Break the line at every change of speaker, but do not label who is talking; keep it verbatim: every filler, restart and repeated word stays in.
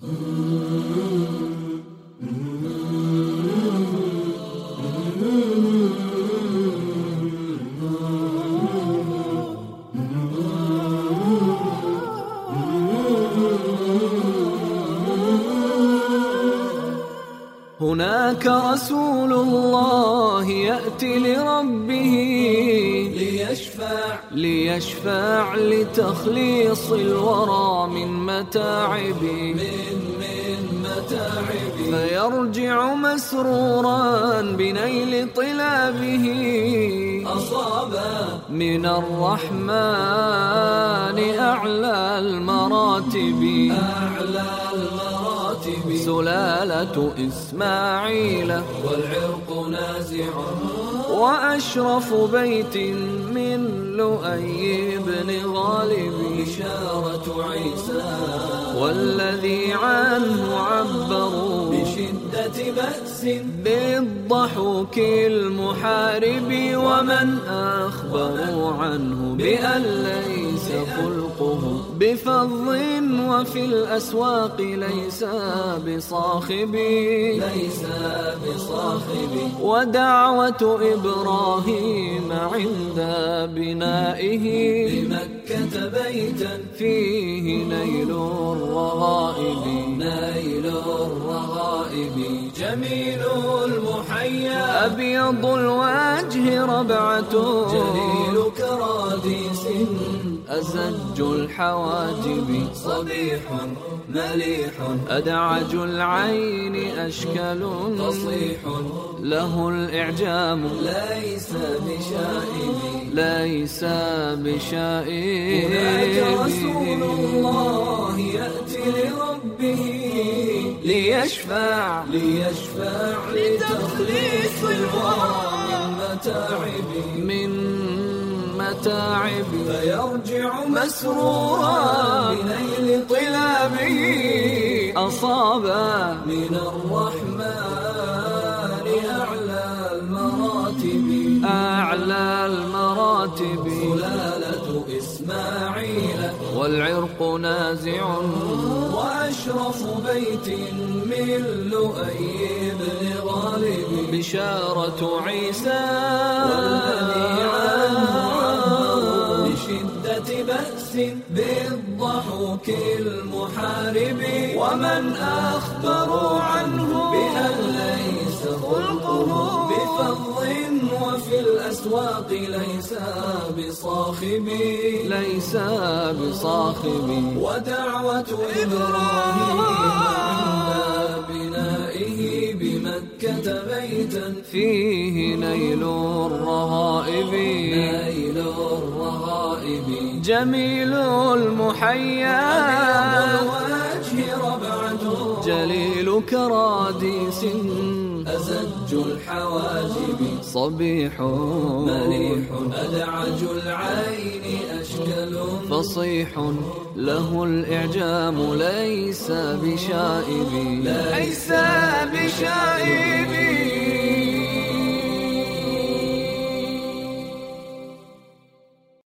هناك رسول الله يأتي لربه ليشفع, ليشفع لتخليص الورى من متاعبه من من متاعبه فيرجع مسرورا بنيل طلابه أصابا من الرحمن أعلى المراتب أعلى المراتب سلالة إسماعيل والعرق نازع وأشرف بيت من لؤي بن غالب بشارة عيسى والذي عنه عبروا بشدة بأس بالضحوك المحارب ومن أخبروا عنه بأن ليس خلقه بفظ وفي الأسواق ليس بصاخب ليس بصاخب ودعوة إبراهيم عند بنائه بمكة بيتا فيه نيل الرغائب نيل الرغائب جميل المحيا أبيض الوجه ربعة جليل كراديس أزج الحواجب صبيح مليح أدعج العين أشكل تصيح له الإعجام ليس بشائب ليس بشائب هناك رسول الله يأتي لربه ليشفع ليشفع لتخليص الورى من متاعب من متاعب فيرجع مسرورا بنيل طلابه أصابا من الرحمن أعلى المراتب أعلى المراتب سلالة إسماعيل والعرق نازع وأشرف بيت من لؤي بن غالب بشارة عيسى والذي عنه بشدة بأس بالضحوك المحارب ومن أخبروا عنه بأن ليس خلقه بفظ وفي الأسواق ليس بصاخب ليس بصاخب ودعوة إبراهيم عند بنائه بمكة بيتا فيه نيل الرغائب نيل الرغائب جميل المحيا الوجه ربعة جليل كراديس أزج الحواجب صبيح مليح أدعج العين أشكل فصيح له الإعجام ليس بشائب ليس بشائب